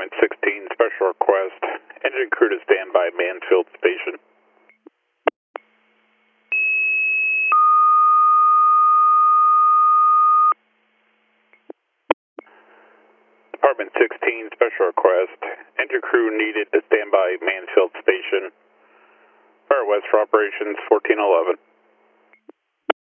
Department 16, special request. Engine crew to stand by Mansfield Station. Department 16, special request. Engine crew needed to stand by Mansfield Station. Fire West for operations 1411.